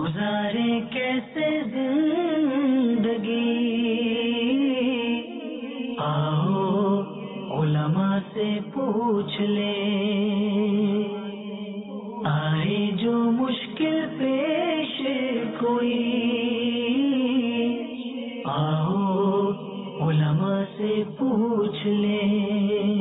گزارے کیسے زندگی، آؤ علماء سے پوچھ لیں، آئے جو مشکل پیش کوئی، آؤ علماء سے پوچھ لیں۔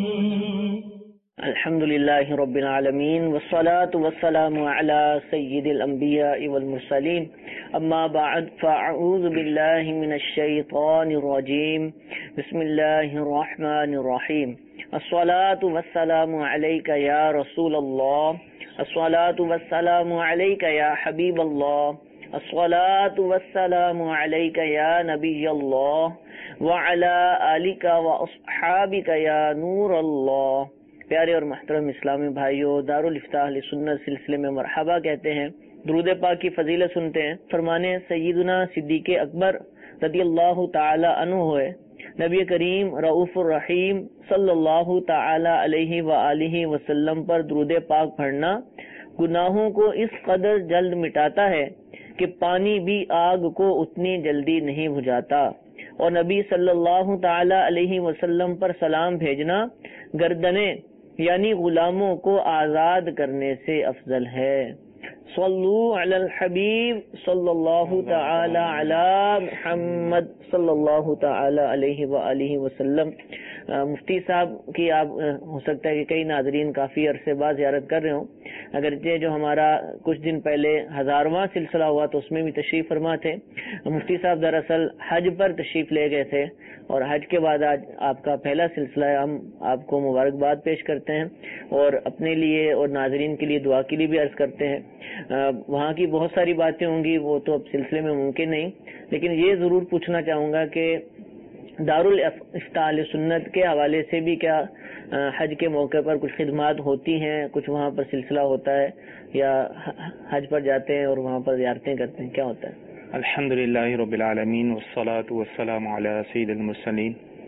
الحمدللہ رب العالمین والصلاة والسلام علی سید الانبیاء والمرسلین، اما بعد فاعوذ باللہ من الشیطان الرجیم، بسم اللہ الرحمن الرحیم۔ الصلاة والسلام علیک یا رسول اللہ، الصلاة والسلام علیک یا حبیب اللہ، الصلاة والسلام علیک یا نبی اللہ، وعلی آلک واصحابک یا نور اللہ۔ پیارے اور محترم اسلامی بھائیوں، دارالفتاح اہل سنت سلسلے میں مرحبا کہتے ہیں، درود پاک کی فضیلت سنتے ہیں۔ فرمانے سیدنا صدیق اکبر رضی اللہ تعالی عنہ ہوئے، نبی کریم رؤوف الرحیم صلی اللہ تعالی علیہ وآلہ وسلم پر درود پاک پڑھنا گناہوں کو اس قدر جلد مٹاتا ہے کہ پانی بھی آگ کو اتنی جلدی نہیں بجھاتا، اور نبی صلی اللہ تعالی علیہ وسلم پر سلام بھیجنا گردنیں یعنی غلاموں کو آزاد کرنے سے افضل ہے۔ صلو علی الحبیب صلی اللہ تعالی علی محمد صلی اللہ تعالی علیہ وآلہ وسلم۔ مفتی صاحب کی آپ ہو سکتا ہے کہ کئی ناظرین کافی عرصے بعد زیارت کر رہے ہوں، اگرچہ جو ہمارا کچھ دن پہلے 1000واں سلسلہ ہوا تو اس میں بھی تشریف فرما تھے۔ مفتی صاحب دراصل حج پر تشریف لے گئے تھے، اور حج کے بعد آج آپ کا پہلا سلسلہ ہے۔ ہم آپ کو مبارکباد پیش کرتے ہیں اور اپنے لیے اور ناظرین کے لیے دعا کے لیے بھی عرض کرتے ہیں۔ وہاں کی بہت ساری باتیں ہوں گی، وہ تو اب سلسلے میں ممکن نہیں، لیکن یہ ضرور پوچھنا چاہوں گا کہ دارالفتاح اہل سنت کے حوالے سے بھی کیا حج کے موقع پر کچھ خدمات ہوتی ہیں، کچھ وہاں پر سلسلہ ہوتا ہے، یا حج پر جاتے ہیں اور وہاں پر زیارتیں کرتے ہیں، کیا ہوتا ہے؟ الحمدللہ رب العالمین والصلاة والسلام علی سید المرسلین،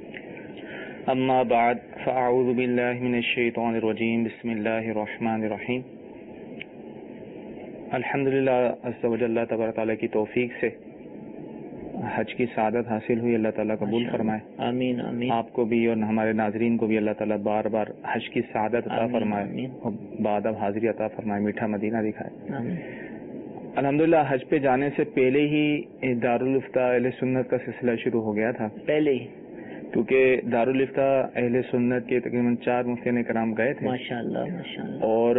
اما بعد فاعوذ باللہ من الشیطان الرجیم، بسم اللہ الرحمن الرحیم۔ الحمدللہ عز و جل، اللہ تبارک تعالیٰ کی توفیق سے حج کی سعادت حاصل ہوئی، اللہ تعالیٰ قبول فرمائے۔ آمین آمین۔ آپ کو بھی اور ہمارے ناظرین کو بھی اللہ تعالیٰ بار بار حج کی سعادت عطا فرمائے اور بعد اب حاضری عطا فرمائے، میٹھا مدینہ دکھائے۔ آمین۔ الحمدللہ حج پہ جانے سے پہلے ہی دارالفتاح اہل سنت کا سلسلہ شروع ہو گیا تھا، پہلے ہی، کیونکہ دارالفتاح اہل سنت کے تقریباً 4 مفتیان کرام گئے تھے ماشاءاللہ ماشاءاللہ، اور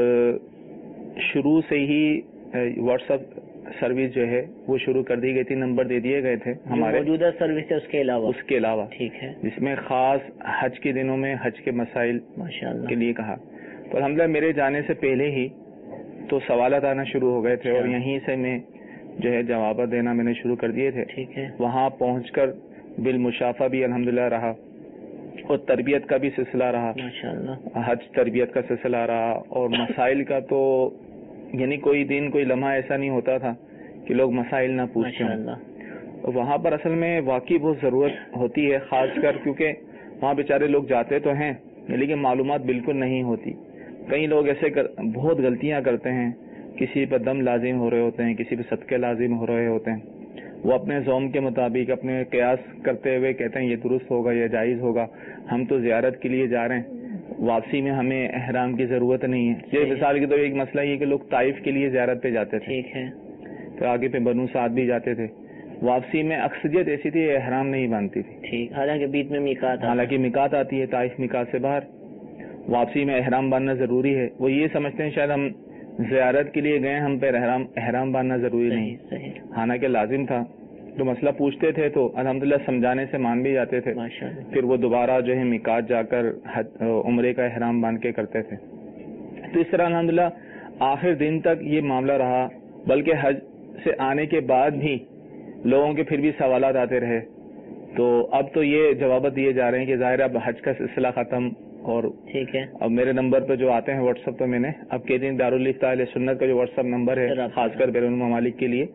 شروع سے ہی واٹس ایپ سروس جو ہے وہ شروع کر دی گئی تھی، نمبر دے دیے گئے تھے ہمارے موجودہ سروس ہے اس کے علاوہ، ٹھیک ہے، جس میں خاص حج کے دنوں میں حج کے مسائل ماشاءاللہ کے لیے کہا۔ تو الحمدللہ میرے جانے سے پہلے ہی تو سوالات آنا شروع ہو گئے تھے، اور یہیں سے میں جو ہے جوابات دینا میں نے شروع کر دیے تھے۔ ٹھیک ہے، وہاں پہنچ کر بالمشافہ بھی الحمدللہ رہا، اور تربیت کا بھی سلسلہ رہا، ماشاءاللہ حج تربیت کا سلسلہ رہا، اور مسائل کا تو یعنی کوئی دن کوئی لمحہ ایسا نہیں ہوتا تھا کہ لوگ مسائل نہ پوچھتے ہوں۔ وہاں پر اصل میں واقعی بہت ضرورت ہوتی ہے، خاص کر کیونکہ وہاں بیچارے لوگ جاتے تو ہیں لیکن معلومات بالکل نہیں ہوتی۔ کئی لوگ ایسے بہت غلطیاں کرتے ہیں، کسی پر دم لازم ہو رہے ہوتے ہیں، کسی پہ صدقے لازم ہو رہے ہوتے ہیں، وہ اپنے ذوم کے مطابق اپنے قیاس کرتے ہوئے کہتے ہیں یہ درست ہوگا، یہ جائز ہوگا، ہم تو زیارت کے لیے جا رہے ہیں، واپسی میں ہمیں احرام کی ضرورت نہیں ہے۔ یہ مثال کے طور ایک مسئلہ یہ کہ لوگ طائف کے لیے زیارت پہ جاتے تھے، ٹھیک ہے، پھر آگے پہ بنو سعد بھی جاتے تھے، واپسی میں اکثریت ایسی تھی احرام نہیں باندھتی تھی، ٹھیک، حالانکہ بیچ میں میقات، حالانکہ میقات آتی ہے، طائف میقات سے باہر، واپسی میں احرام باندھنا ضروری ہے۔ وہ یہ سمجھتے ہیں شاید ہم زیارت کے لیے گئے، ہم پہ احرام باندھنا ضروری نہیں، حالانکہ لازم تھا۔ تو مسئلہ پوچھتے تھے تو الحمدللہ سمجھانے سے مان بھی جاتے تھے، پھر وہ دوبارہ جو ہے میقات جا کر عمرے کا احرام باندھ کے کرتے تھے۔ تو اس طرح الحمدللہ آخر دن تک یہ معاملہ رہا، بلکہ حج سے آنے کے بعد بھی لوگوں کے پھر بھی سوالات آتے رہے۔ تو اب تو یہ جوابات دیے جا رہے ہیں کہ ظاہر اب حج کا سلسلہ ختم، اور ٹھیک ہے اب میرے نمبر پہ جو آتے ہیں واٹس ایپ پہ، میں نے اب کے دن دارالفتاح اہل سنت کا جو واٹس ایپ نمبر ہے خاص کر بیرون ممالک کے لیے،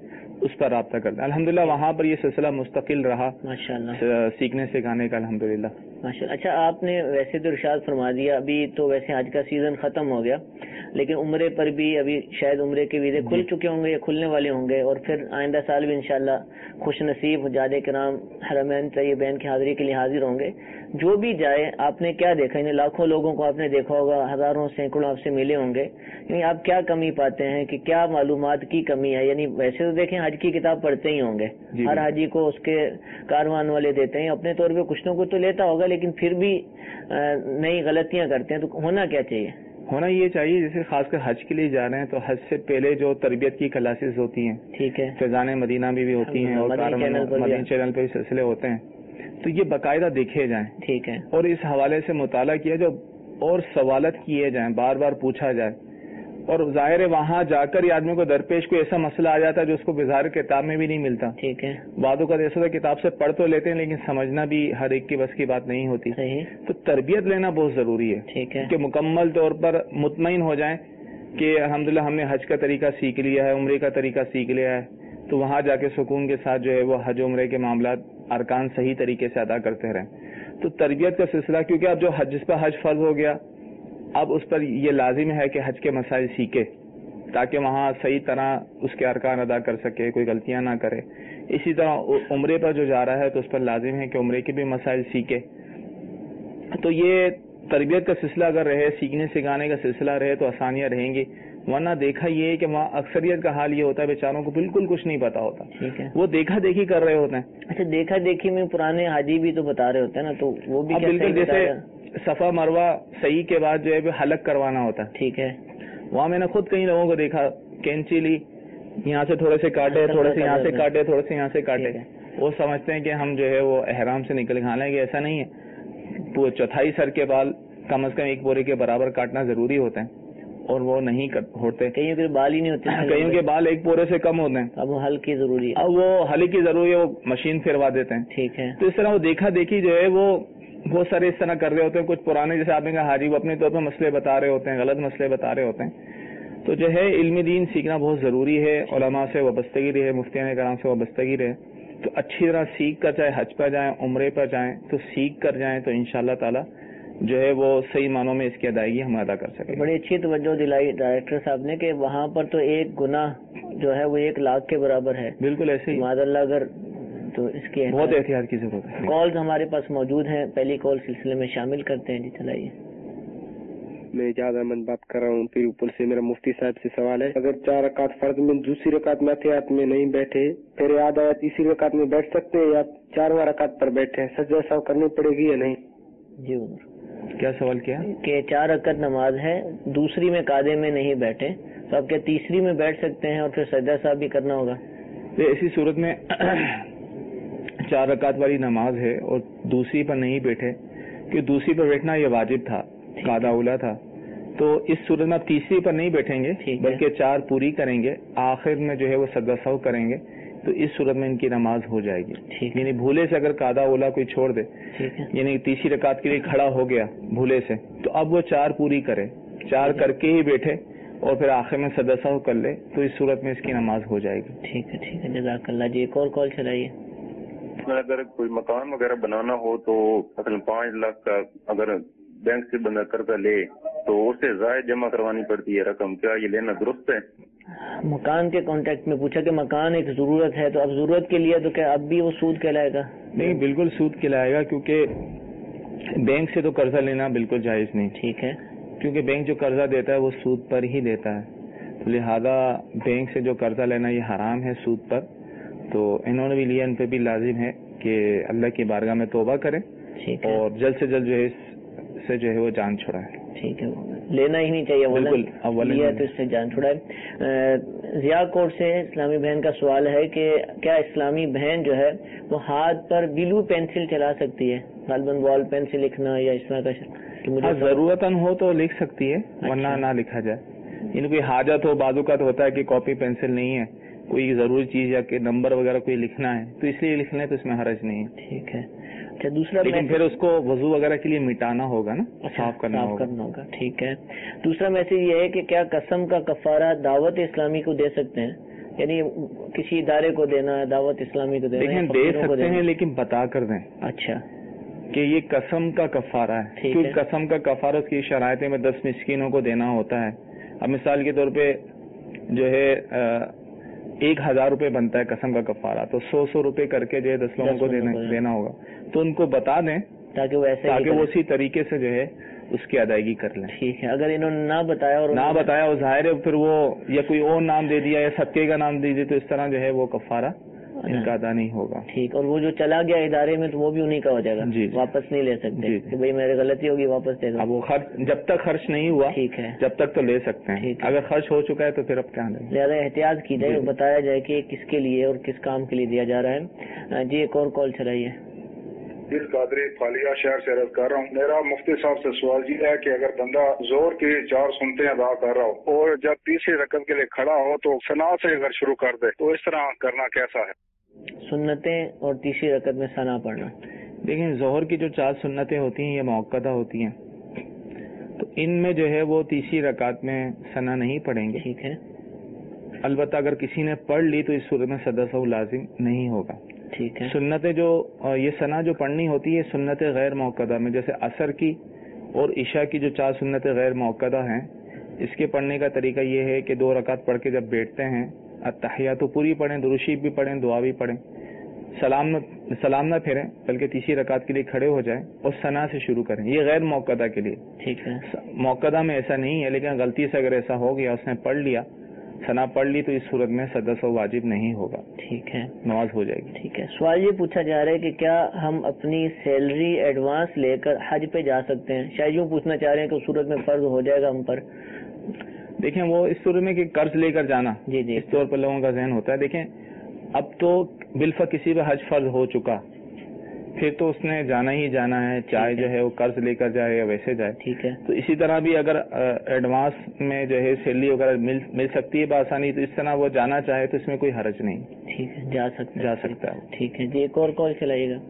اس پر رابطہ کرتے ہیں. الحمدللہ وہاں پر یہ سلسلہ مستقل رہا ماشاءاللہ سیکھنے سکھانے کا الحمدللہ. ماشاءاللہ. اچھا آپ نے ویسے تو ارشاد فرما دیا ابھی تو ویسے حج کا سیزن ختم ہو گیا لیکن عمرے پر بھی ابھی شاید عمرے کے ویزے کھل چکے ہوں گے یا کھلنے والے ہوں گے اور پھر آئندہ سال بھی انشاءاللہ خوش نصیب حجاج کرام حرمین طیبین کی حاضری کے لیے حاضر ہوں گے. جو بھی جائے آپ نے کیا دیکھا یعنی لاکھوں لوگوں کو آپ نے دیکھا ہوگا ہزاروں سینکڑوں آپ سے ملے ہوں گے یعنی آپ کیا کمی پاتے ہیں کہ کیا معلومات کی کمی ہے؟ یعنی ویسے تو دیکھیں حج کی کتاب پڑھتے ہی ہوں گے ہر حاجی کو اس کے کاروان والے دیتے ہیں اپنے طور پہ کچھ نہ کچھ تو لیتا ہوگا لیکن پھر بھی نئی غلطیاں کرتے ہیں تو ہونا کیا چاہیے؟ ہونا یہ چاہیے جیسے خاص کر حج کے لیے جا رہے ہیں تو حج سے پہلے جو تربیت کی کلاسز ہوتی ہیں ٹھیک ہے فیضان مدینہ بھی ہوتی ہیں اور مدینہ چینل پہ بھی سلسلے ہوتے ہیں تو یہ باقاعدہ دیکھے جائیں ٹھیک ہے اور اس حوالے سے مطالعہ کیا جائے اور سوالات کیے جائیں بار بار پوچھا جائے. اور ظاہر ہے وہاں جا کر یہ آدمی کو درپیش کوئی ایسا مسئلہ آ جاتا ہے جو اس کو بظاہر کتاب میں بھی نہیں ملتا. ٹھیک ہے بعدوں کا ایسا کتاب سے پڑھ تو لیتے ہیں لیکن سمجھنا بھی ہر ایک کی بس کی بات نہیں ہوتی. صحیح. تو تربیت لینا بہت ضروری ہے. ٹھیک ہے کہ مکمل طور پر مطمئن ہو جائیں کہ الحمدللہ ہم نے حج کا طریقہ سیکھ لیا ہے عمرے کا طریقہ سیکھ لیا ہے تو وہاں جا کے سکون کے ساتھ جو ہے وہ حج عمرے کے معاملات ارکان صحیح طریقے سے ادا کرتے رہیں. تو تربیت کا سلسلہ کیونکہ اب جو جس پر حج فرض ہو گیا اب اس پر یہ لازم ہے کہ حج کے مسائل سیکھے تاکہ وہاں صحیح طرح اس کے ارکان ادا کر سکے کوئی غلطیاں نہ کرے. اسی طرح عمرے پر جو جا رہا ہے تو اس پر لازم ہے کہ عمرے کے بھی مسائل سیکھے. تو یہ تربیت کا سلسلہ اگر رہے سیکھنے سکھانے کا سلسلہ رہے تو آسانیاں رہیں گی. ورنہ دیکھا یہ ہے کہ وہاں اکثریت کا حال یہ ہوتا ہے بیچاروں کو بالکل کچھ نہیں پتا ہوتا. ٹھیک ہے وہ دیکھا دیکھی کر رہے ہوتے ہیں. اچھا دیکھا دیکھی میں پرانے حاجی بھی تو بتا رہے ہوتے ہیں نا تو وہ بھی بالکل جیسے صفا مروہ صحیح کے بعد جو ہے حلق کروانا ہوتا ہے. ٹھیک ہے وہاں میں نے خود کئی لوگوں کو دیکھا کینچی لی یہاں سے تھوڑے سے کاٹے تھوڑے سے یہاں سے کاٹے تھوڑے سے یہاں سے کاٹے. وہ سمجھتے ہیں کہ ہم جو ہے وہ احرام سے نکل کھا لیں گے. ایسا نہیں ہے. وہ چوتھائی سر کے بال کم از کم ایک بورے کے برابر کاٹنا ضروری ہوتا ہے اور وہ نہیں ہوتے. کئیوں کے بال ہی نہیں ہوتے کئیوں کے بال ایک بورے سے کم ہوتے ہیں. اب وہ حل کی ضروری ہے. اب وہ حل کی ضروری ہے وہ مشین پھروا دیتے ہیں. ٹھیک ہے. تو اس طرح وہ دیکھا دیکھی جو ہے وہ بہت سارے اس طرح کر رہے ہوتے ہیں. کچھ پرانے جیسے آپ نے کہا حاجی وہ اپنے طور پر مسئلے بتا رہے ہوتے ہیں غلط مسئلے بتا رہے ہوتے ہیں. تو جو ہے علم دین سیکھنا بہت ضروری ہے. علماء سے وابستگی رہے مفتیان کرام سے وابستگی رہے تو اچھی طرح سیکھ کر چاہے حج پر جائیں عمرے پر جائیں تو سیکھ کر جائیں تو انشاءاللہ تعالی جو ہے وہ صحیح معنوں میں اس کی ادائیگی ہم ادا کر سکیں. بڑی اچھی توجہ دلائی ڈائریکٹر صاحب نے کہ وہاں پر تو ایک گناہ جو ہے وہ 1,00,000 کے برابر ہے. بالکل ایسے ہی معاذ اللہ اگر تو اس کی بہت احتیاط کی ضرورت ہے. کالز ہمارے پاس موجود ہیں پہلی کال سلسلے میں شامل کرتے ہیں. جی چلائیے. میں اجاز احمد بات کر رہا ہوں پھر اوپر سے. میرا مفتی صاحب سے سوال ہے اگر 4 رکعت فرض میں دوسری رکعت میں احتیاط میں نہیں بیٹھے پھر یاد آیا تیسری رکعت میں بیٹھ سکتے ہیں یا 4واں رکعت پر بیٹھے سجدہ سہو کرنی پڑے گی یا نہیں؟ جی کیا سوال کیا کہ 4 رکعت نماز ہے دوسری میں قاعدے میں نہیں بیٹھے تو آپ کیا تیسری میں بیٹھ سکتے ہیں اور پھر سجدہ صاحب بھی کرنا ہوگا؟ ایسی صورت میں 4 رکعت والی نماز ہے اور دوسری پر نہیں بیٹھے کہ دوسری پر بیٹھنا یہ واجب تھا قاعدہ اولا تھا تو اس صورت میں آپ تیسری پر نہیں بیٹھیں گے بلکہ 4 پوری کریں گے آخر میں جو ہے وہ سجدہ سہو کریں گے تو اس صورت میں ان کی نماز ہو جائے گی. یعنی بھولے سے اگر قاعدہ اولا کوئی چھوڑ دے یعنی تیسری رکعت کے لیے کھڑا ہو گیا بھولے سے تو اب وہ 4 پوری کرے 4 کر کے ہی بیٹھے اور پھر آخر میں سجدہ سہو کر لے تو اس صورت میں اس کی نماز ہو جائے گی. ٹھیک ہے جزاک اللہ. جی ایک اور کال چلائیے. اگر کوئی مکان وغیرہ بنانا ہو تو مثلا 5 لاکھ کا اگر بینک سے بندہ قرضہ لے تو اسے زائد جمع کروانی پڑتی ہے رقم, کیا یہ لینا درست ہے؟ مکان کے کانٹیکٹ میں پوچھا کہ مکان ایک ضرورت ہے تو اب ضرورت کے لیے تو کیا اب بھی وہ سود کہلائے گا؟ نہیں بالکل سود کہلائے گا کیونکہ بینک سے تو قرضہ لینا بالکل جائز نہیں. ٹھیک ہے. کیونکہ بینک جو قرضہ دیتا ہے وہ سود پر ہی دیتا ہے لہذا بینک سے جو قرضہ لینا یہ حرام ہے سود پر. تو انہوں نے بھی لیا ان پہ بھی لازم ہے کہ اللہ کی بارگاہ میں توبہ کریں اور جلد سے جلد جو ہے اس سے جو ہے وہ جان چھڑائے. ٹھیک ہے لینا ہی نہیں چاہیے بالکل لیا تو اس سے جان چھڑائے. ضیاء کوٹ سے اسلامی بہن کا سوال ہے کہ کیا اسلامی بہن جو ہے وہ ہاتھ پر بلو پینسل چلا سکتی ہے غالباً وال پین سے لکھنا یا اس طرح کا ضرورت ہو تو لکھ سکتی ہے ورنہ نہ لکھا جائے. یعنی کوئی حاجت ہو بعض اوقات ہوتا ہے کہ کاپی پینسل نہیں ہے کوئی ضروری چیز یا کہ نمبر وغیرہ کوئی لکھنا ہے تو اس لیے لکھ لیں تو اس میں حرج نہیں ہے. ٹھیک ہے. اچھا دوسرا لیکن پھر اس کو وضو وغیرہ کے لیے مٹانا ہوگا نا صاف کرنا ہوگا. ٹھیک ہے. دوسرا میسج یہ ہے کہ کیا قسم کا کفارہ دعوت اسلامی کو دے سکتے ہیں یعنی کسی ادارے کو دینا ہے، دعوت اسلامی کو دینا ہے؟ لیکن دے سکتے ہیں لیکن بتا کر دیں اچھا کہ یہ قسم کا کفارہ ہے، کیونکہ قسم کا کفارہ اس کی شرائط میں 10 مسکینوں کو دینا ہوتا ہے. اب مثال کے طور پہ جو ہے 1000 روپے بنتا ہے قسم کا کفارہ، تو 100 روپے کر کے جو ہے 10 لوگوں کو دینا ہوگا. تو ان کو بتا دیں تاکہ وہ اسی طریقے سے جو ہے اس کی ادائیگی کر لیں. ٹھیک ہے. اگر انہوں نے نہ بتایا اور ظاہر ہے پھر وہ یا کوئی اور نام دے دیا یا صدقے کا نام دے دیا تو اس طرح جو ہے وہ کفارہ ان کا ادا نہیں ہوگا. ٹھیک. اور وہ جو چلا گیا ادارے میں تو وہ بھی انہیں کا ہو جائے گا. جی واپس نہیں لے سکتے کہ بھائی میرے غلطی ہوگی واپس دے دو. اب وہ جب تک خرچ نہیں ہوا ٹھیک ہے جب تک تو لے سکتے ہیں. اگر خرچ ہو چکا ہے تو پھر اب کیا دیں. زیادہ احتیاط کی جائے، بتایا جائے کہ کس کے لیے اور کس کام کے لیے دیا جا رہا ہے. جی ایک اور کال چلائیے. اس قادری فالیہ شہر سے عرض کر رہا ہوں. میرا مفتی صاحب سے سوال یہ ہے کہ اگر بندہ زور کی 4 سنتیں ادا کر رہا ہو اور جب تیسری رکعت کے لیے کھڑا ہو تو ثنا سے اگر شروع کر دے تو اس طرح کرنا کیسا ہے؟ سنتیں اور تیسری رکعت میں ثنا پڑھنا. دیکھیں ظہر کی جو 4 سنتیں ہوتی ہیں یہ موقدہ ہوتی ہیں، تو ان میں جو ہے وہ تیسری رکعت میں ثنا نہیں پڑھیں گے. ٹھیک ہے. البتہ اگر کسی نے پڑھ لی تو اس صورت میں سدا سہو لازم نہیں ہوگا. ٹھیک ہے. سنتیں جو یہ ثنا جو پڑھنی ہوتی ہے سنتیں غیر موقدہ میں، جیسے عصر کی اور عشاء کی جو 4 سنتیں غیر موقدہ ہیں، اس کے پڑھنے کا طریقہ یہ ہے کہ 2 رکعت پڑھ کے جب بیٹھتے ہیں التحیات تو پوری پڑھیں، درود شریف بھی پڑھیں، دعا بھی پڑھیں، سلام نہ پھیریں بلکہ تیسری رکعت کے لیے کھڑے ہو جائیں اور ثنا سے شروع کریں. یہ غیر موقدہ کے لیے. ٹھیک ہے. موقدہ میں ایسا نہیں ہے، لیکن غلطی سے اگر ایسا ہو گیا اس نے پڑھ لیا ثنا پڑھ لی تو اس صورت میں سدا سہو واجب نہیں ہوگا. ٹھیک ہے. نماز ہو جائے گی. ٹھیک ہے. سوال یہ پوچھا جا رہا ہے کہ کیا ہم اپنی سیلری ایڈوانس لے کر حج پہ جا سکتے ہیں؟ شاید یوں پوچھنا چاہ رہے ہیں کہ اس صورت میں فرض ہو جائے گا ہم پر. دیکھیں وہ اس صورت میں کہ قرض لے کر جانا جی اس طور پر لوگوں کا ذہن ہوتا ہے. دیکھیں اب تو بالفعل کسی پہ حج فرض ہو چکا، پھر تو اس نے جانا ہی جانا ہے، چاہے جو ہے وہ قرض لے کر جائے یا ویسے جائے. ٹھیک ہے. تو اسی طرح بھی اگر ایڈوانس میں جو ہے سیلری وغیرہ مل سکتی ہے بآسانی، تو اس طرح وہ جانا چاہے تو اس میں کوئی حرج نہیں. ٹھیک ہے. جا سکتا ہے. ٹھیک ہے. جی ایک اور کال چلائیے گا.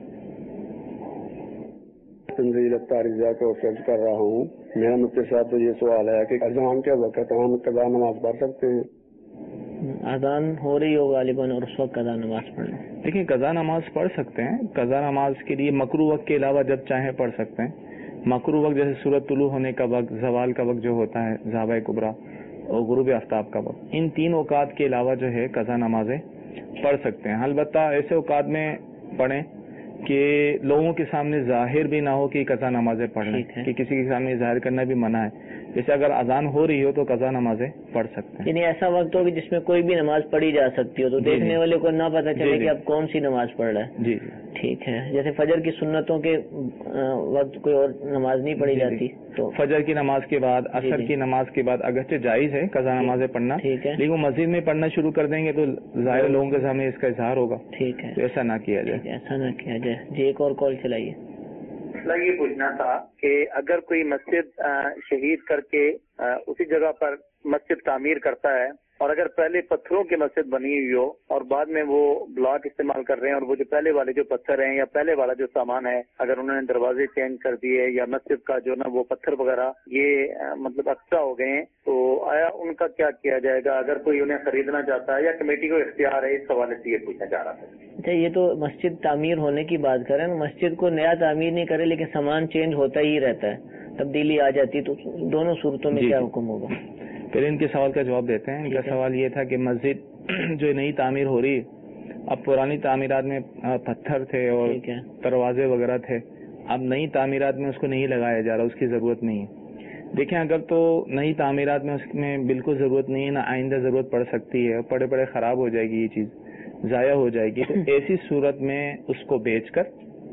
تنزیل التعریضات کو سرچ کر رہا ہوں. میرا مفتی صاحب تو یہ سوال ہے کہ اذان کے وقت ہم قضا نماز پڑھ سکتے ہیں؟ اذان ہو رہی ہو غالباً اور اس وقت قضا نماز پڑھنا. دیکھیں قضا نماز پڑھ سکتے ہیں. قضا نماز کے لیے مکروہ وقت کے علاوہ جب چاہیں پڑھ سکتے ہیں. مکروہ وقت جیسے سورج طلوع ہونے کا وقت، زوال کا وقت جو ہوتا ہے، زاویہ کبریٰ اور غروب آفتاب کا وقت، ان 3 اوقات کے علاوہ جو ہے قضا نمازیں پڑھ سکتے ہیں. البتہ ایسے اوقات میں پڑھیں کہ لوگوں کے سامنے ظاہر بھی نہ ہو کہ قضا نمازیں پڑھ لیں، کہ کسی کے سامنے ظاہر کرنا بھی منع ہے. جیسے اگر اذان ہو رہی ہو تو قضا نمازیں پڑھ سکتے ہیں. یعنی ایسا وقت ہو کہ جس میں کوئی بھی نماز پڑھی جا سکتی ہو تو دیکھنے والے کو نہ پتہ چلے کہ اب کون سی نماز پڑھ رہا ہے. جی ٹھیک ہے. جیسے فجر کی سنتوں کے وقت کوئی اور نماز نہیں پڑھی جاتی تو فجر کی نماز کے بعد، عصر کی نماز کے بعد اگرچہ جائز ہے قضا نمازیں پڑھنا، لیکن وہ مسجد میں پڑھنا شروع کر دیں گے تو ظاہر لوگوں کے سامنے اس کا اظہار ہوگا. ٹھیک ہے. ایسا نہ کیا جائے. ایسا نہ کیا جائے. جی ایک اور کال چلائیے. مسئلہ یہ پوچھنا تھا کہ اگر کوئی مسجد شہید کر کے اسی جگہ پر مسجد تعمیر کرتا ہے اور اگر پہلے پتھروں کی مسجد بنی ہوئی ہو اور بعد میں وہ بلاک استعمال کر رہے ہیں اور وہ جو پہلے والے جو پتھر ہیں یا پہلے والا جو سامان ہے اگر انہوں نے دروازے چینج کر دیے یا مسجد کا جو نا وہ پتھر وغیرہ یہ مطلب ایکسٹرا ہو گئے ہیں تو آیا ان کا کیا کیا جائے گا اگر کوئی انہیں خریدنا چاہتا ہے یا کمیٹی کو اختیار ہے؟ اس حوالے سے یہ پوچھنا چاہ رہا تھا. اچھا یہ تو مسجد تعمیر ہونے کی بات کریں، مسجد کو نیا تعمیر نہیں کرے لیکن سامان چینج ہوتا ہی رہتا ہے، تبدیلی آ جاتی ہے، تو دونوں صورتوں میں کیا حکم ہوگا؟ پھر ان کے سوال کا جواب دیتے ہیں. ان کا سوال یہ تھا کہ مسجد جو نئی تعمیر ہو رہی ہے، اب پرانی تعمیرات میں پتھر تھے اور دروازے وغیرہ تھے، اب نئی تعمیرات میں اس کو نہیں لگایا جا رہا، اس کی ضرورت نہیں ہے. دیکھیں اگر تو نئی تعمیرات میں اس میں بالکل ضرورت نہیں ہے، نہ آئندہ ضرورت پڑ سکتی ہے، پڑے پڑے خراب ہو جائے گی، یہ چیز ضائع ہو جائے گی، تو ایسی صورت میں اس کو بیچ کر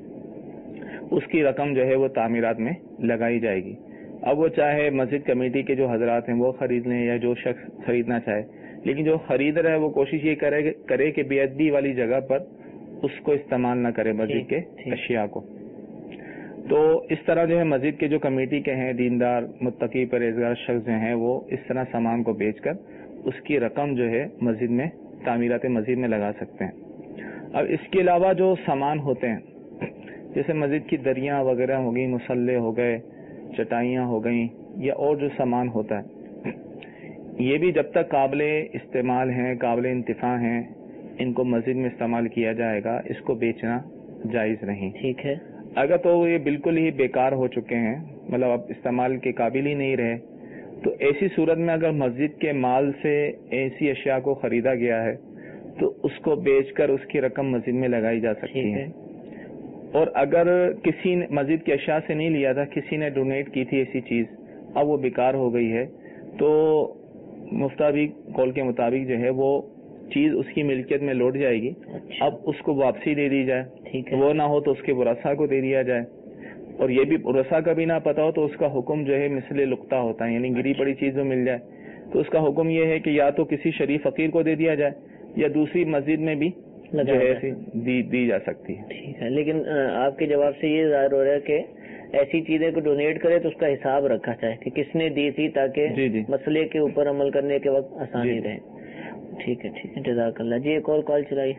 اس کی رقم جو ہے وہ تعمیرات میں لگائی جائے گی. اب وہ چاہے مسجد کمیٹی کے جو حضرات ہیں وہ خرید لیں یا جو شخص خریدنا چاہے، لیکن جو خرید رہا ہے وہ کوشش یہ کرے کہ بے ادبی والی جگہ پر اس کو استعمال نہ کرے مسجد کے اشیاء کو. تو اس طرح جو ہے مسجد کے جو کمیٹی کے ہیں دیندار متقی پرہیزگار شخص جو ہیں وہ اس طرح سامان کو بیچ کر اس کی رقم جو ہے مسجد میں تعمیرات مسجد میں لگا سکتے ہیں. اب اس کے علاوہ جو سامان ہوتے ہیں جیسے مسجد کی دریاں وغیرہ ہو گئی، مصلے ہو گئے، چٹائیاں ہو گئیں یا اور جو سامان ہوتا ہے، یہ بھی جب تک قابل استعمال ہیں، قابل انتفاع ہیں، ان کو مسجد میں استعمال کیا جائے گا، اس کو بیچنا جائز نہیں. ٹھیک ہے. اگر تو یہ بالکل ہی بیکار ہو چکے ہیں، مطلب اب استعمال کے قابل ہی نہیں رہے، تو ایسی صورت میں اگر مسجد کے مال سے ایسی اشیاء کو خریدا گیا ہے تو اس کو بیچ کر اس کی رقم مسجد میں لگائی جا سکتی ہے. اور اگر کسی نے مسجد کی اشیاء سے نہیں لیا تھا، کسی نے ڈونیٹ کی تھی ایسی چیز، اب وہ بیکار ہو گئی ہے، تو مفتابی قول کے مطابق جو ہے وہ چیز اس کی ملکیت میں لوٹ جائے گی. اب اس کو واپسی دے دی جائے، وہ نہ ہو تو اس کے ورثاء کو دے دیا جائے. اور یہ بھی ورثاء کا بھی نہ پتا ہو تو اس کا حکم جو ہے مثل لقطہ ہوتا ہے، یعنی گری پڑی چیز جو مل جائے تو اس کا حکم یہ ہے کہ یا تو کسی شریف فقیر کو دے دیا جائے یا دوسری مسجد میں بھی جو ہے دی جا سکتی ہے. ٹھیک ہے. لیکن آپ کے جواب سے یہ ظاہر ہو رہا ہے کہ ایسی چیزیں کو ڈونیٹ کرے تو اس کا حساب رکھا جائے کہ کس نے دی تھی، تاکہ مسئلے کے اوپر عمل کرنے کے وقت آسانی رہے. ٹھیک ہے، ٹھیک ہے، جزاک اللہ. جی ایک اور کال چلائیے.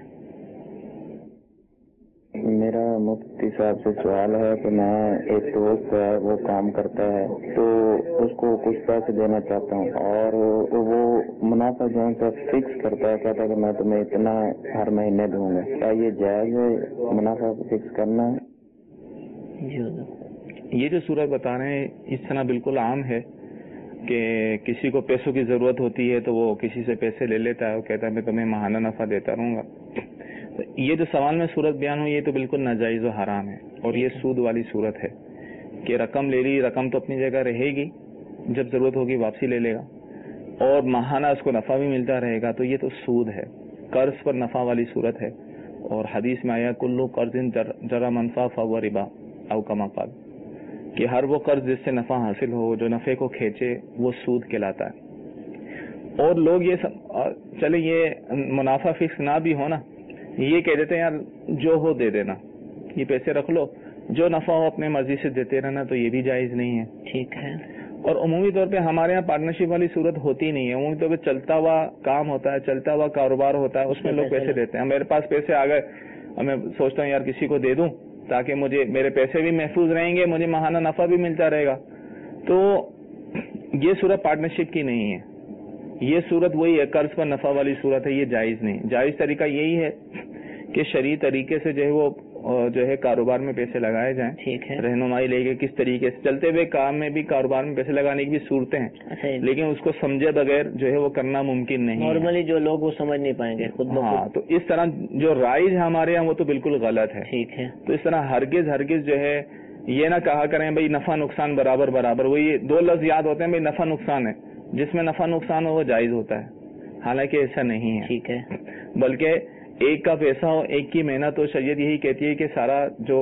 میرا مفتی صاحب سے سوال ہے کہ میں ایک دوست ہے وہ کام کرتا ہے تو اس کو کچھ پیسے دینا چاہتا ہوں اور وہ منافع جو ہے فکس کرتا ہے، کہتا ہے کہ میں تمہیں اتنا ہر مہینے دوں گا. کیا یہ جائز ہے منافع فکس کرنا ہے؟ یہ جو صورت بتا رہے ہیں اس طرح بالکل عام ہے کہ کسی کو پیسوں کی ضرورت ہوتی ہے تو وہ کسی سے پیسے لے لیتا ہے اور کہتا ہے میں تمہیں ماہانہ نفع دیتا رہوں گا. یہ جو سوال میں صورت بیان ہوئی یہ تو بالکل ناجائز و حرام ہے، اور یہ سود والی صورت ہے کہ رقم لے لی، رقم تو اپنی جگہ رہے گی، جب ضرورت ہوگی واپسی لے لے گا، اور ماہانہ اس کو نفع بھی ملتا رہے گا، تو یہ تو سود ہے، قرض پر نفع والی صورت ہے. اور حدیث میں آیا کلو قرض جرا منفع فهو ربا او کما قال، کہ ہر وہ قرض جس سے نفع حاصل ہو، جو نفع کو کھینچے، وہ سود کہلاتا ہے. اور لوگ یہ چلے یہ منافع فکس نہ بھی ہونا، یہ کہہ دیتے ہیں یار جو ہو دے دینا، یہ پیسے رکھ لو، جو نفع ہو اپنے مرضی سے دیتے رہنا، تو یہ بھی جائز نہیں ہے. ٹھیک ہے. اور عمومی طور پہ ہمارے یہاں پارٹنرشپ والی صورت ہوتی نہیں ہے. عمومی طور پہ چلتا ہوا کام ہوتا ہے، چلتا ہوا کاروبار ہوتا ہے، اس میں لوگ پیسے دیتے ہیں. میرے پاس پیسے آ گئے، میں سوچتا ہوں یار کسی کو دے دوں تاکہ مجھے میرے پیسے بھی محفوظ رہیں گے، مجھے ماہانہ نفع بھی ملتا رہے گا. تو یہ صورت پارٹنرشپ کی نہیں ہے، یہ صورت وہی ہے قرض پر نفع والی صورت ہے، یہ جائز نہیں. جائز طریقہ یہی ہے کہ شرعی طریقے سے جو ہے وہ جو ہے کاروبار میں پیسے لگائے جائیں. ٹھیک ہے. رہنمائی لے کے کس طریقے سے چلتے ہوئے کام میں بھی کاروبار میں پیسے لگانے کی بھی صورتیں ہیں، لیکن اس کو سمجھے بغیر جو ہے وہ کرنا ممکن نہیں. نارملی جو لوگ وہ سمجھ نہیں پائیں گے خود بخود. ہاں، تو اس طرح جو رائج ہے ہمارے یہاں وہ تو بالکل غلط ہے. ٹھیک ہے. تو اس طرح ہرگز جو ہے یہ نہ کہا کریں بھائی نفع نقصان برابر برابر، وہ یہ دو لفظ یاد ہوتے ہیں بھائی نفع نقصان ہے، جس میں نفع نقصان ہو وہ جائز ہوتا ہے، حالانکہ ایسا نہیں ہے. ٹھیک ہے. بلکہ ایک کا پیسہ ہو، ایک کی محنت ہو، شریعت یہی کہتی ہے کہ سارا جو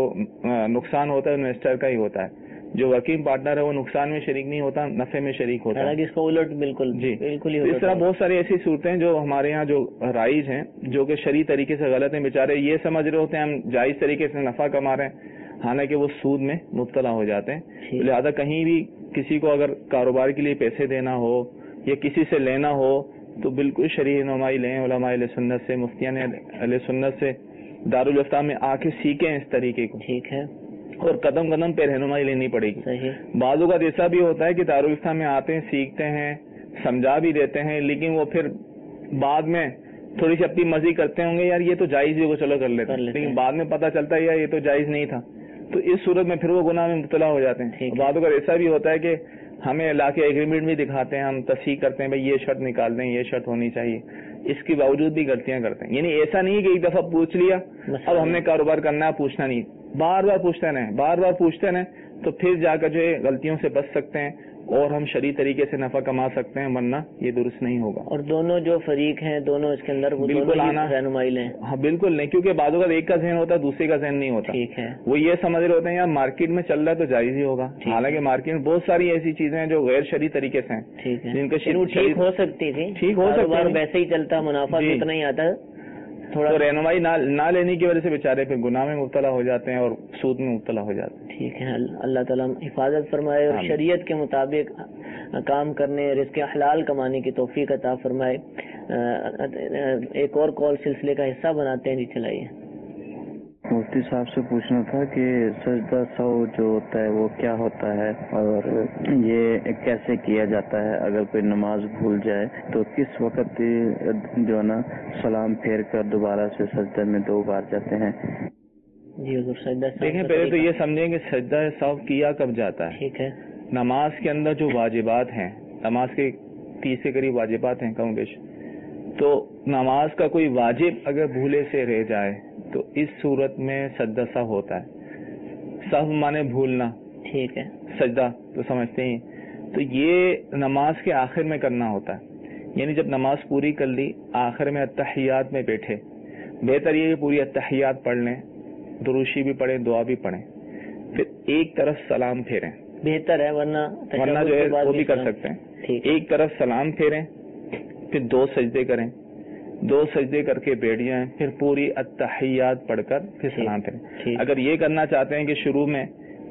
نقصان ہوتا ہے انویسٹر کا ہی ہوتا ہے. جو ورکنگ پارٹنر ہے وہ نقصان میں شریک نہیں ہوتا، نفع میں شریک ہوتا ہے. اس کا الٹ بالکل جی بالکل ہی. اس طرح بہت ساری ایسی صورتیں جو ہمارے یہاں جو رائج ہیں جو کہ شرعی طریقے سے غلط ہیں، بیچارے یہ سمجھ رہے ہوتے ہیں ہم جائز طریقے سے نفع کما رہے ہیں، حالانکہ وہ سود میں مبتلا ہو جاتے ہیں. لہذا کہیں بھی کسی کو اگر کاروبار کے لیے پیسے دینا ہو یا کسی سے لینا ہو تو بالکل شرعی رہنمائی لیں علماء اہل سنت سے، مفتیان اہل سنت سے، دارالافتاء میں آ کے سیکھیں اس طریقے کو. ٹھیک ہے. اور قدم قدم پہ رہنمائی لینی پڑے گی. بعض اوقات ایسا بھی ہوتا ہے کہ دارالافتاء میں آتے ہیں، سیکھتے ہیں، سمجھا بھی دیتے ہیں، لیکن وہ پھر بعد میں تھوڑی سی اپنی مرضی کرتے ہوں گے، یار یہ تو جائز ہی، وہ چلو کر لیتے ہیں، لیکن بعد میں پتہ چلتا ہے یار یہ تو جائز نہیں تھا، تو اس صورت میں پھر وہ گناہ میں مبتلا ہو جاتے ہیں. بعض اوقات ایسا بھی ہوتا ہے کہ ہمیں لا کے ایگریمنٹ بھی دکھاتے ہیں، ہم تصحیح کرتے ہیں بھائی یہ شرط نکال دیں، یہ شرط ہونی چاہیے، اس کے باوجود بھی غلطیاں کرتے ہیں. یعنی ایسا نہیں کہ ایک دفعہ پوچھ لیا اب ہم نے کاروبار کرنا ہے، پوچھنا نہیں، بار بار پوچھتے رہیں، بار بار پوچھتے رہیں، تو پھر جا کر جو ہے غلطیوں سے بچ سکتے ہیں اور ہم شرعی طریقے سے نفع کما سکتے ہیں، ورنہ یہ درست نہیں ہوگا. اور دونوں جو فریق ہیں دونوں اس کے اندر بالکل آنا رہنمائی لیں. ہاں بالکل نہیں، کیونکہ بعض اوقات ایک کا ذہن ہوتا ہے دوسرے کا ذہن نہیں ہوتا. ٹھیک ہے. وہ یہ سمجھ رہے ہوتے ہیں یار مارکیٹ میں چل رہا ہے تو جائز ہی ہوگا، حالانکہ مارکیٹ میں بہت ساری ایسی چیزیں ہیں جو غیر شرعی طریقے سے ہیں. ٹھیک ہے. جن کا ٹھیک ہو سکتی تھی، ٹھیک ہو سکتا ہے، ویسے ہی چلتا، منافع اتنا ہی آتا ہے، تھوڑا رہنمائی نہ لینے کی وجہ سے بیچارے پھر گناہ میں مبتلا ہو جاتے ہیں اور سود میں مبتلا ہو جاتے ہیں. ٹھیک ہے. اللہ تعالیٰ حفاظت فرمائے اور شریعت کے مطابق کام کرنے، رزق حلال کمانے کی توفیق عطا فرمائے. ایک اور کال سلسلے کا حصہ بناتے ہیں. جی چلائیے. مفتی صاحب سے پوچھنا تھا کہ سجدہ سہو جو ہوتا ہے وہ کیا ہوتا ہے اور یہ کیسے کیا جاتا ہے؟ اگر کوئی نماز بھول جائے تو کس وقت جو ہے نا سلام پھیر کر دوبارہ سے سجدہ میں 2 بار جاتے ہیں؟ جی حضور سجدہ سہو دیکھیں پہلے تو یہ سمجھیں کہ سجدہ سہو کیا کب جاتا ہے. ٹھیک ہے. نماز کے اندر جو واجبات ہیں، نماز کے 30 کے قریب واجبات ہیں کم بیش، تو نماز کا کوئی واجب اگر بھولے سے رہ جائے تو اس صورت میں سجدہ سہو ہوتا ہے. سہو مانے بھولنا، ٹھیک ہے، سجدہ تو سمجھتے ہیں. تو یہ نماز کے آخر میں کرنا ہوتا ہے، یعنی جب نماز پوری کر لی آخر میں اتحیات میں بیٹھے، بہتر یہ کہ پوری اتحیات پڑھ لیں، دروشی بھی پڑھیں، دعا بھی پڑھیں، پھر ایک طرف سلام پھیریں. بہتر ہے، ورنہ جو ہے وہ بھی کر سکتے ہیں. ایک طرف سلام پھیریں، پھر 2 سجدے کریں، 2 سجدے کر کے بیٹھ جائیں، پھر پوری اتحیات پڑھ کر پھر سلام پھیریں. اگر یہ کرنا چاہتے ہیں کہ شروع میں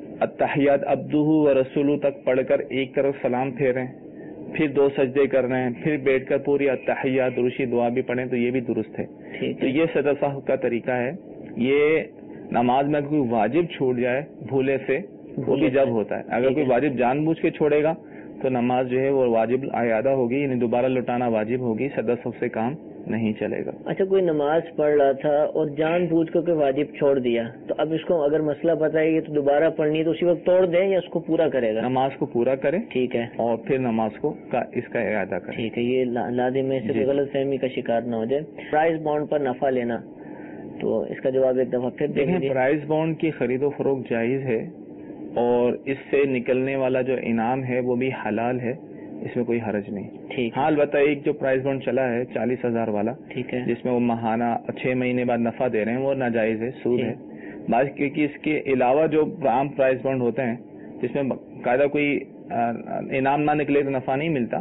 اتحیات عبدہ و رسولہ تک پڑھ کر ایک طرف سلام پھیریں، پھر 2 سجدے کر رہے ہیں، پھر بیٹھ کر پوری اتحیات دروشی دعا بھی پڑھیں، تو یہ بھی درست ہے. تو یہ سجدہ سہو کا طریقہ ہے. یہ نماز میں کوئی واجب چھوٹ جائے بھولے سے، وہ بھی جب ہوتا ہے. اگر کوئی واجب جان بوجھ کے چھوڑے گا تو نماز جو ہے وہ واجب اعادہ ہوگی، یعنی دوبارہ لوٹانا واجب ہوگی، سجدہ سہو سے کام نہیں چلے گا. اچھا، کوئی نماز پڑھ رہا تھا اور جان بوجھ کر کوئی واجب چھوڑ دیا، تو اب اس کو اگر مسئلہ بتائے گی تو دوبارہ پڑھنی ہے تو اسی وقت توڑ دیں یا اس کو پورا کرے گا؟ نماز کو پورا کرے، ٹھیک ہے، اور پھر نماز کو اس کا اعادہ کرے. ٹھیک ہے. یہ لازم ہے، صرف غلط فہمی کا شکار نہ ہو جائے. پرائز بانڈ پر نفع لینا، تو اس کا جواب ایک دفعہ پھر دیکھیں. پرائز بانڈ کی خرید و فروخت جائز ہے، اور اس سے نکلنے والا جو انعام ہے وہ بھی حلال ہے، اس میں کوئی حرج نہیں. ٹھیک. ہاں، البتہ ایک جو پرائز بانڈ چلا ہے 40,000 والا، ٹھیک ہے، جس میں وہ ماہانہ 6 مہینے بعد نفع دے رہے ہیں، وہ ناجائز ہے، سود ہے. بعض کیونکہ اس کے علاوہ جو عام پرائز بانڈ ہوتے ہیں جس میں قاعدہ کوئی انعام نہ نکلے تو نفع نہیں ملتا،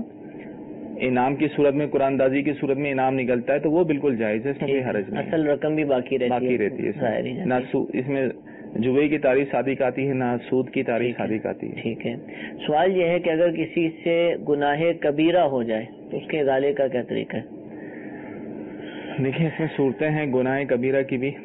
انعام کی صورت میں، قرآن اندازی کی صورت میں انعام نکلتا ہے، تو وہ بالکل جائز ہے، اس میں کوئی حرج نہیں. اصل رقم بھی باقی رہتی ہے، نہ اس میں جوئے کی تاریخ صادق آتی ہے، نہ سود کی تاریخ صادق آتی ہے. ٹھیک ہے. سوال یہ ہے کہ اگر کسی سے گناہ کبیرہ ہو جائے تو اس کے ازالے کا کیا طریقہ ہے؟ دیکھیں، اس میں صورتیں ہیں گناہ کبیرہ کی بھی.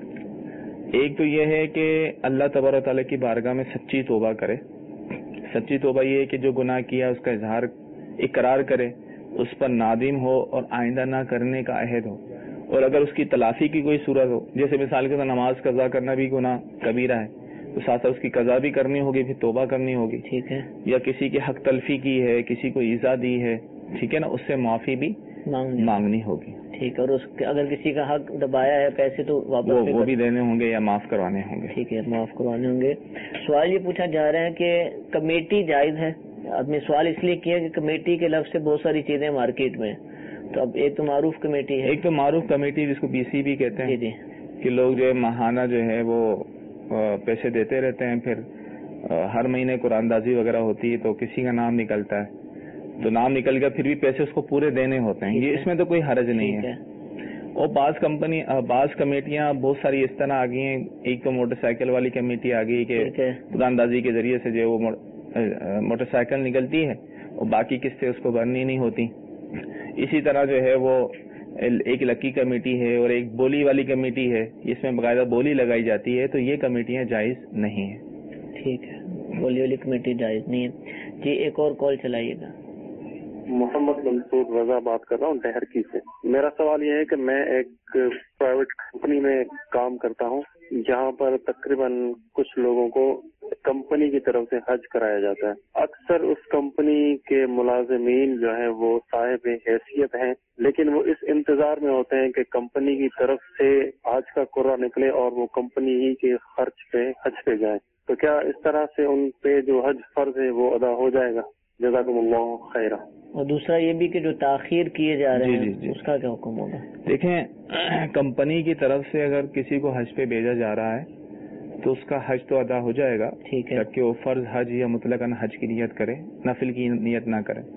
ایک تو یہ ہے کہ اللہ تبارک و تعالیٰ کی بارگاہ میں سچی توبہ کرے. سچی توبہ یہ ہے کہ جو گناہ کیا اس کا اقرار کرے، اس پر نادم ہو اور آئندہ نہ کرنے کا عہد ہو. اور اگر اس کی تلافی کی کوئی صورت ہو، جیسے مثال کے طور نماز قضا کرنا بھی گناہ کبیرہ ہے، تو ساتھ ساتھ اس کی قضا بھی کرنی ہوگی، پھر توبہ کرنی ہوگی. ٹھیک ہے. یا کسی کی حق تلفی کی ہے، کسی کو ایذا دی ہے، ٹھیک ہے نا، اس سے معافی بھی مانگنی ہوگی. ٹھیک ہے. اور اگر کسی کا حق دبایا ہے، پیسے تو واپس وہ بھی دینے ہوں گے یا معاف کروانے ہوں گے. ٹھیک ہے، معاف کروانے ہوں گے. سوال یہ پوچھا جا رہا ہے کہ کمیٹی جائز ہے. اب میں سوال اس لیے کیا کہ کمیٹی کے لفظ سے بہت ساری چیزیں مارکیٹ میں، تو اب ایک تو معروف کمیٹی ہے، ایک تو معروف کمیٹی جس کو BC بھی کہتے ہیں. جی کہ لوگ جو ہے ماہانہ جو ہے وہ پیسے دیتے رہتے ہیں، پھر ہر مہینے قرآن اندازی وغیرہ ہوتی ہے تو کسی کا نام نکلتا ہے، تو نام نکل گیا، پھر بھی پیسے اس کو پورے دینے ہوتے ہیں. یہ اس میں تو کوئی حرج نہیں ہے. اور بعض کمیٹیاں بہت ساری اس طرح آ گئی ہیں. ایک تو موٹر سائیکل والی کمیٹی آ گئی کہ قرآن اندازی کے ذریعے سے جو وہ موٹر سائیکل نکلتی ہے اور باقی قسطیں اس کو بھرنی نہیں ہوتی. اسی طرح جو ہے وہ ایک لکی کمیٹی ہے اور ایک بولی والی کمیٹی ہے، اس میں باقاعدہ بولی لگائی جاتی ہے. تو یہ کمیٹیاں جائز نہیں ہیں. ٹھیک ہے، بولی والی کمیٹی جائز نہیں ہے. جی ایک اور کال چلائیے گا. محمد منصور رضا بات کر رہا ہوں ڈہرکی سے. میرا سوال یہ ہے کہ میں ایک پرائیویٹ کمپنی میں کام کرتا ہوں، جہاں پر تقریباً کچھ لوگوں کو کمپنی کی طرف سے حج کرایا جاتا ہے. اکثر اس کمپنی کے ملازمین جو ہیں وہ صاحب حیثیت ہیں، لیکن وہ اس انتظار میں ہوتے ہیں کہ کمپنی کی طرف سے حج کا قرعہ نکلے اور وہ کمپنی ہی کے خرچ پہ حج پہ جائیں. تو کیا اس طرح سے ان پہ جو حج فرض ہے وہ ادا ہو جائے گا؟ جزاکم اللہ خیرہ. اور دوسرا یہ بھی کہ جو تاخیر کیے جا رہے ہیں اس کا کیا حکم ہوگا؟ دیکھیں، کمپنی کی طرف سے اگر کسی کو حج پہ بھیجا جا رہا ہے تو اس کا حج تو ادا ہو جائے گا، ٹھیک ہے، جبکہ وہ فرض حج یا مطلقاً حج کی نیت کرے، نفل کی نیت نہ کرے.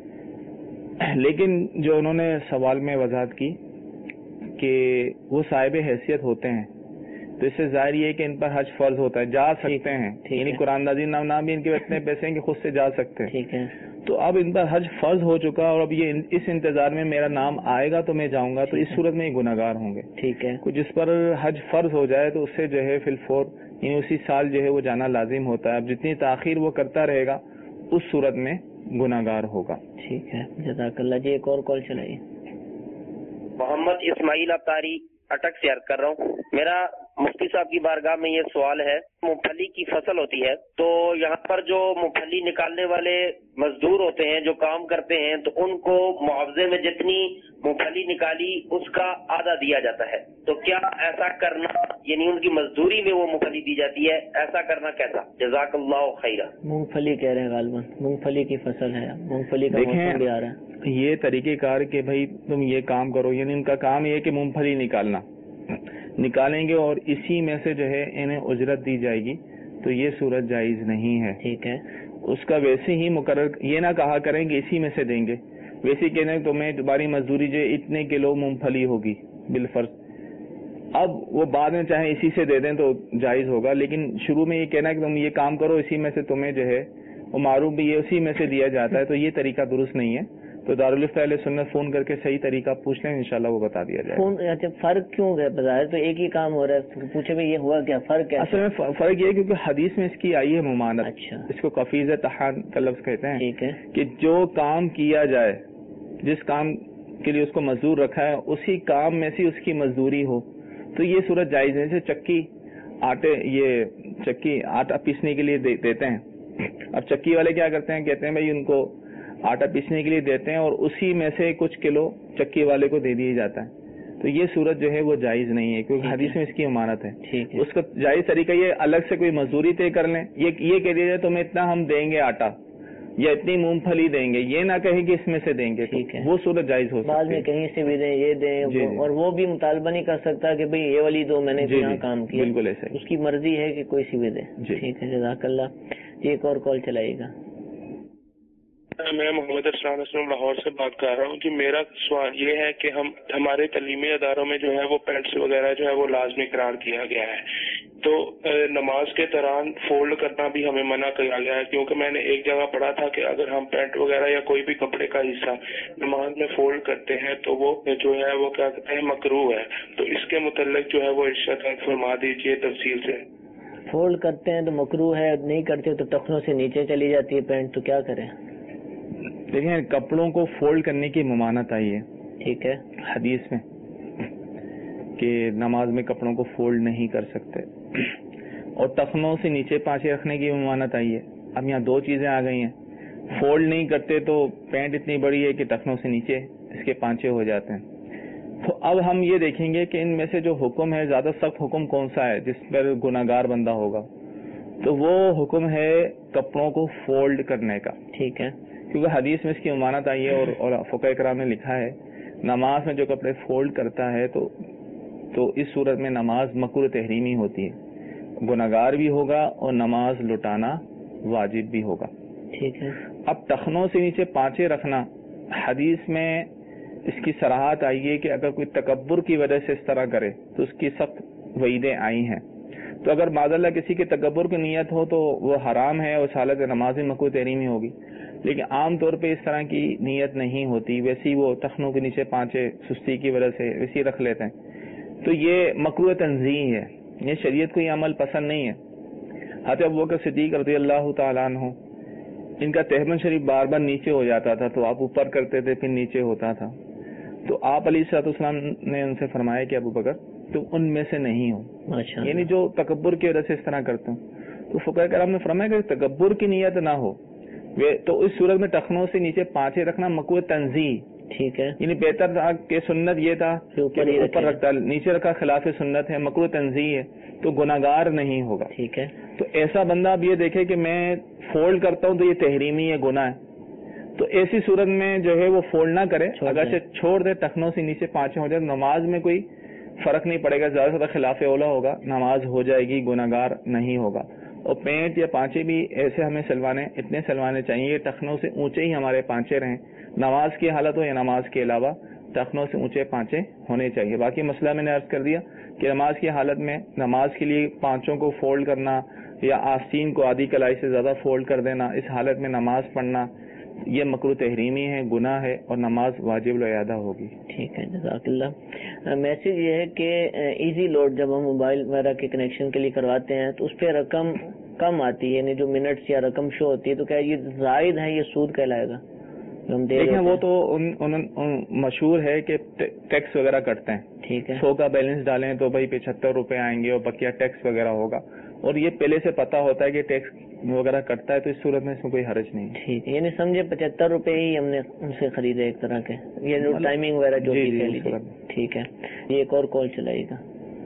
لیکن جو انہوں نے سوال میں وضاحت کی کہ وہ صاحب حیثیت ہوتے ہیں، تو اس سے ظاہر یہ ہے کہ ان پر حج فرض ہوتا ہے، جا سکتے ہیں، یعنی قرآن دازی نام بھی ان کے اتنے پیسے ہیں کہ خود سے جا سکتے ہیں. ٹھیک ہے. تو اب ان پر حج فرض ہو چکا اور اب یہ اس انتظار میں میرا نام آئے گا تو میں جاؤں گا، تو اس صورت میں یہ گناہگار ہوں گے. ٹھیک ہے. جس پر حج فرض ہو جائے تو اس سے جو ہے فی الفور یعنی اسی سال جو ہے وہ جانا لازم ہوتا ہے. اب جتنی تاخیر وہ کرتا رہے گا اس صورت میں گناہگار ہوگا. ٹھیک ہے، جزاک اللہ. جی ایک اور کال چلائیے. محمد اسماعیل ابتاری اٹک سے عرض کر رہا ہوں. میرا مفتی صاحب کی بارگاہ میں یہ سوال ہے، مونگ پھلی کی فصل ہوتی ہے تو یہاں پر جو مونگ پھلی نکالنے والے مزدور ہوتے ہیں جو کام کرتے ہیں تو ان کو معاوضے میں جتنی مونگ پھلی نکالی اس کا آدھا دیا جاتا ہے، تو کیا ایسا کرنا یعنی ان کی مزدوری میں وہ مونگ پھلی دی جاتی ہے، ایسا کرنا کیسا؟ جزاک اللہ خیرہ. مونگ پھلی کہہ رہے ہیں غالباً، مونگ پھلی کی فصل ہے، مونگ پھلی کا موسم بھی آ رہا ہے. یہ طریقہ کار کہ بھائی تم یہ کام کرو، یعنی ان کا کام یہ ہے کہ مونگ پھلی نکالیں گے اور اسی میں سے جو ہے انہیں اجرت دی جائے گی، تو یہ صورت جائز نہیں ہے. ٹھیک ہے. اس کا ویسے ہی مقرر یہ نہ کہا کریں کہ اسی میں سے دیں گے، ویسے کہنے تو میں تمہاری مزدوری جو اتنے کلو مونگ پھلی ہوگی بالفرض. اب وہ بعد میں چاہے اسی سے دے دیں تو جائز ہوگا، لیکن شروع میں یہ کہنا کہ تم یہ کام کرو اسی میں سے تمہیں جو ہے وہ معروف بھی یہ اسی میں سے دیا جاتا ہے، تو یہ طریقہ درست نہیں ہے. تو دارالفتہ اہل سنت فون کر کے صحیح طریقہ پوچھ لیں، انشاءاللہ وہ بتا دیا جائے گا. اچھا فرق کیوں ہے؟ بظاہر تو ایک ہی کام ہو رہا ہے، پوچھے بھائی یہ ہوا کیا فرق ہے؟ اصل میں فرق یہ ہے کیونکہ حدیث میں اس کی آئی ہے ممانت. اچھا. اس کو کفیز تحان کا لفظ کہتے ہیں. ٹھیک ہے. کہ جو کام کیا جائے، جس کام کے لیے اس کو مزدور رکھا ہے اسی کام میں سے اس کی مزدوری ہو تو یہ صورت جائز ہے. جیسے چکی آٹا پیسنے کے لیے دیتے ہیں. اب چکی والے کیا کرتے ہیں، کہتے ہیں بھائی ان کو آٹا پیسنے کے لیے دیتے ہیں اور اسی میں سے کچھ کلو چکی والے کو دے دیا جاتا ہے، تو یہ صورت جو ہے وہ جائز نہیں ہے کیونکہ حدیث میں اس کی امانت ہے. اس کا جائز طریقہ یہ الگ سے کوئی مزدوری طے کر لیں، یہ کہہ دیا جائے تمہیں اتنا ہم دیں گے آٹا یا اتنی مونگ پھلی دیں گے، یہ نہ کہیں کہ اس میں سے دیں گے. ٹھیک ہے. وہ صورت جائز ہو سکتی ہے. بعد میں کہیں سے بھی دیں، یہ دیں، اور وہ بھی مطالبہ نہیں کر سکتا کہ بھئی یہ والی دو میں نے یہاں کام کیا. بالکل ایسا اس کی مرضی ہے کہ کوئی سی بھی دے. ٹھیک ہے، جزاک اللہ. جی ایک اور کال چلائیے گا. میں محمد اسلام لاہور سے بات کر رہا ہوں. جی میرا سوال یہ ہے کہ ہمارے تعلیمی اداروں میں جو ہے وہ پینٹس وغیرہ جو ہے وہ لازمی قرار کیا گیا ہے، تو نماز کے دوران فولڈ کرنا بھی ہمیں منع کیا گیا ہے، کیونکہ میں نے ایک جگہ پڑھا تھا کہ اگر ہم پینٹ وغیرہ یا کوئی بھی کپڑے کا حصہ نماز میں فولڈ کرتے ہیں تو وہ جو ہے وہ کیا کہتے ہیں مکروہ ہے. تو اس کے متعلق جو ہے وہ ارشاد فرما دیجیے تفصیل سے. فولڈ کرتے ہیں تو مکروہ ہے، نہیں کرتے تو ٹخنوں سے نیچے چلی جاتی ہے پینٹ، تو کیا کریں؟ دیکھیں کپڑوں کو فولڈ کرنے کی ممانت آئی ہے. ٹھیک ہے. حدیث میں کہ نماز میں کپڑوں کو فولڈ نہیں کر سکتے، اور ٹخنوں سے نیچے پانچے رکھنے کی ممانت آئی ہے. اب یہاں دو چیزیں آ گئی ہیں، فولڈ نہیں کرتے تو پینٹ اتنی بڑی ہے کہ ٹخنوں سے نیچے اس کے پانچے ہو جاتے ہیں. تو اب ہم یہ دیکھیں گے کہ ان میں سے جو حکم ہے زیادہ سخت حکم کون سا ہے جس پر گناہگار بندہ ہوگا، تو وہ حکم ہے کپڑوں کو فولڈ کرنے کا. ٹھیک ہے. کیونکہ حدیث میں اس کی ممانت آئی ہے اور فقہ کرام نے لکھا ہے نماز میں جو کپڑے فولڈ کرتا ہے تو اس صورت میں نماز مکروہ تحریمی ہوتی ہے، گناہگار بھی ہوگا اور نماز لٹانا واجب بھی ہوگا. ٹھیک ہے. اب ٹخنوں سے نیچے پانچے رکھنا، حدیث میں اس کی صراحت آئی ہے کہ اگر کوئی تکبر کی وجہ سے اس طرح کرے تو اس کی سخت وعیدیں آئی ہیں. تو اگر معاذ اللہ کسی کے تکبر کی نیت ہو تو وہ حرام ہے اور اس حالت نماز مکروہ تحریمی ہوگی، لیکن عام طور پہ اس طرح کی نیت نہیں ہوتی، ویسی وہ ٹخنوں کے نیچے پانچے سستی کی وجہ سے ویسی رکھ لیتے ہیں، تو یہ مکروہ تنزیہ ہے، یہ شریعت کو یہ عمل پسند نہیں ہے. حضرت ابوبکر صدیق رضی اللہ تعالیٰ عنہ ان کا تہمن شریف بار بار نیچے ہو جاتا تھا تو آپ اوپر کرتے تھے پھر نیچے ہوتا تھا، تو آپ علیہ الصلوۃ والسلام نے ان سے فرمایا کہ ابوبکر تم ان میں سے نہیں ہو، یعنی جو تکبر کی وجہ سے اس طرح کرتے ہیں. تو فقہ کرام نے فرمایا کہ تکبر کی نیت نہ ہو تو اس صورت میں ٹخنوں سے نیچے پانچے رکھنا مکروہ تنزیہ. ٹھیک ہے. یعنی بہتر تھا کہ سنت یہ تھا کہ اوپر رکھتا، نیچے رکھا خلاف سنت ہے، مکروہ تنزیہ ہے تو گناہگار نہیں ہوگا. ٹھیک ہے. تو ایسا بندہ اب یہ دیکھے کہ میں فولڈ کرتا ہوں تو یہ تحریمی ہے، گناہ ہے، تو ایسی صورت میں جو ہے وہ فولڈ نہ کرے، اگرچہ چھوڑ دے ٹخنوں سے نیچے پانچے ہو جائے، نماز میں کوئی فرق نہیں پڑے گا، زیادہ سے زیادہ خلاف اولا ہوگا، نماز ہو جائے گی، گناہگار نہیں ہوگا. اور پینٹ یا پانچے بھی ایسے ہمیں سلوانے اتنے سلوانے چاہیے ٹخنوں سے اونچے ہی ہمارے پانچے رہیں، نماز کی حالت ہو یا نماز کے علاوہ، टखनों से ऊंचे पांचे होने चाहिए. बाकी मसला मैंने अर्ज कर दिया کہ نماز کی حالت میں نماز کے لیے پانچوں کو فولڈ کرنا یا آستین کو آدھی کلائی سے زیادہ فولڈ کر دینا, اس حالت میں نماز پڑھنا یہ مکروہ تحریمی ہے, گناہ ہے اور نماز واجب الاعادہ ہوگی. ٹھیک ہے, جزاک اللہ. میسج یہ ہے کہ ایزی لوڈ جب ہم موبائل وغیرہ کے کنیکشن کے لیے کرواتے ہیں تو اس پہ رقم کم آتی ہے, یعنی جو منٹس یا رقم شو ہوتی ہے, تو کیا یہ زائد ہے, یہ سود کہلائے گا؟ دیکھیں وہ تو مشہور ہے کہ ٹیکس وغیرہ کٹتے ہیں. ٹھیک ہے, 100 کا بیلنس ڈالیں تو بھائی 75 روپے آئیں گے اور بقیہ ٹیکس وغیرہ ہوگا, اور یہ پہلے سے پتا ہوتا ہے کہ ٹیکس وغیرہ کٹتا ہے, تو اس صورت میں اس میں کوئی حرج نہیں. ٹھیک ہے, یعنی سمجھے 75 روپے ہی ہم نے ان سے خریدے ایک طرح کے, یہ جو ٹائمنگ وغیرہ جو ٹھیک ہے. یہ ایک اور کال چلائے گا.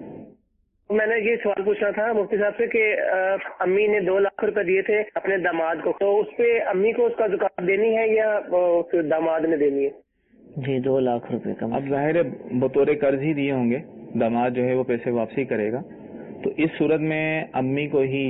میں نے یہ سوال پوچھنا تھا مفتی صاحب سے کہ امی نے 2 لاکھ روپے دیے تھے اپنے داماد کو, تو اس پہ امی کو اس کا زکات دینی ہے یا اس داماد نے دینی ہے؟ جی 2 لاکھ روپے کا. اب ظاہر ہے بطور قرض ہی دیے ہوں گے, داماد جو ہے وہ پیسے واپسی کرے گا, تو اس صورت میں امی کو ہی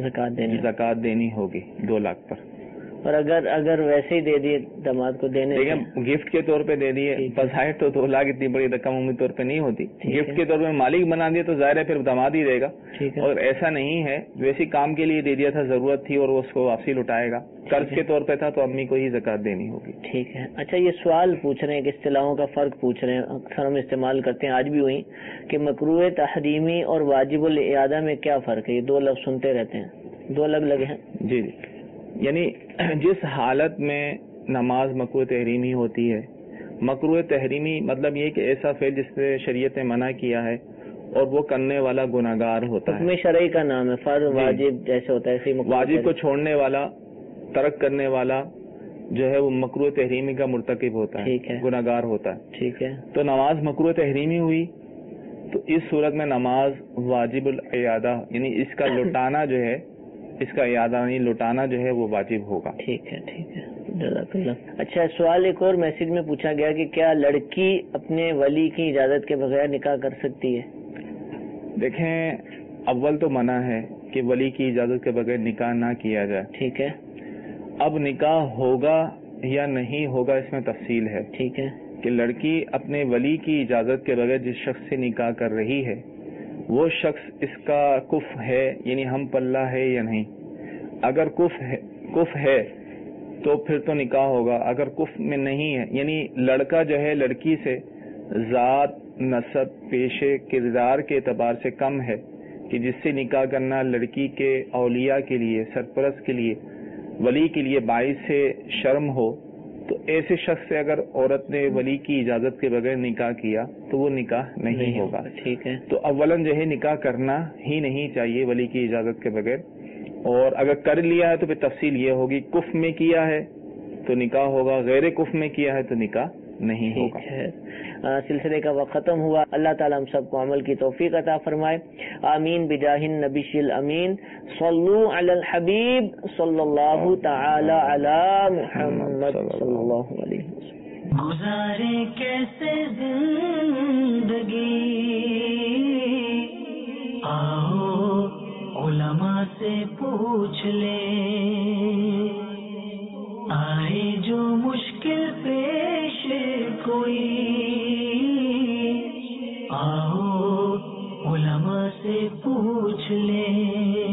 زکات دینی ہوگی 2 لاکھ پر. اور اگر ویسے ہی دے دیے داماد کو دینے, گفٹ کے طور پہ دے دیے, بظاہر تو 2 لاکھ اتنی بڑی رقم عمومی طور پہ نہیں ہوتی, گفٹ کے طور پہ مالک بنا دیا تو ظاہر ہے پھر داماد ہی دے گا. اور ایسا نہیں ہے, ویسے کام کے لیے دے دیا تھا, ضرورت تھی اور وہ اس کو واپسی لوٹائے گا, قرض کے طور پہ تھا تو امی کو ہی زکات دینی ہوگی. ٹھیک ہے. اچھا, یہ سوال پوچھ رہے ہیں کہ اصطلاحوں کا فرق پوچھ رہے ہیں, اکثر ہم استعمال کرتے ہیں, آج بھی وہی, کہ مکروہ تحریمی اور واجب الاعادہ میں کیا فرق ہے؟ یہ 2 لفظ سنتے رہتے ہیں, 2 الگ ہیں. جی جی, یعنی جس حالت میں نماز مکروہ تحریمی ہوتی ہے, مکروہ تحریمی مطلب یہ کہ ایسا فعل جس سے شریعت نے منع کیا ہے اور وہ کرنے والا گناہگار ہوتا ہے. حکم شرعی کا نام ہے, فرض واجب جیسے ہوتا ہے, واجب کو چھوڑنے والا, ترک کرنے والا جو ہے وہ مکروہ تحریمی کا مرتکب ہوتا ہے, گناہگار ہوتا ہے. ٹھیک ہے, تو نماز مکروہ تحریمی ہوئی تو اس صورت میں نماز واجب الاعادہ یعنی اس کا لوٹانا جو ہے, اس کا اعادہ یعنی لوٹانا جو ہے وہ واجب ہوگا. ٹھیک ہے, ٹھیک ہے, جزاک اللہ. اچھا, سوال ایک اور میسج میں پوچھا گیا کہ کیا لڑکی اپنے ولی کی اجازت کے بغیر نکاح کر سکتی ہے؟ دیکھیں, اول تو منع ہے کہ ولی کی اجازت کے بغیر نکاح نہ کیا جائے. ٹھیک ہے. اب نکاح ہوگا یا نہیں ہوگا اس میں تفصیل ہے. ٹھیک ہے, کہ لڑکی اپنے ولی کی اجازت کے بغیر جس شخص سے نکاح کر رہی ہے وہ شخص اس کا کف ہے یعنی ہم پلہ ہے یا نہیں. اگر کف ہے تو پھر تو نکاح ہوگا, اگر کف میں نہیں ہے یعنی لڑکا جو ہے لڑکی سے ذات, نسب, پیشے, کردار کے اعتبار سے کم ہے کہ جس سے نکاح کرنا لڑکی کے اولیاء کے لیے, سرپرست کے لیے, ولی کے لیے باعث سے شرم ہو, تو ایسے شخص سے اگر عورت نے ولی کی اجازت کے بغیر نکاح کیا تو وہ نکاح نہیں ہوگا. ٹھیک ہے, تو اولاً جو ہے نکاح کرنا ہی نہیں چاہیے ولی کی اجازت کے بغیر, اور اگر کر لیا ہے تو پھر تفصیل یہ ہوگی, کف میں کیا ہے تو نکاح ہوگا, غیر کف میں کیا ہے تو نکاح نہیں ہوگا. سلسلے کا وقت ختم ہوا. اللہ تعالی ہم سب کو عمل کی توفیق عطا فرمائے. آمین بجاہ النبی الامین. صلو علی الحبیب صلی اللہ تعالی علی محمد صلی اللہ علیہ وسلم. گزارے کیسے زندگی, آؤ علماء سے پوچھ لیں, آئے جو مشکل پیش کوئی, آؤ علماء سے پوچھ لیں.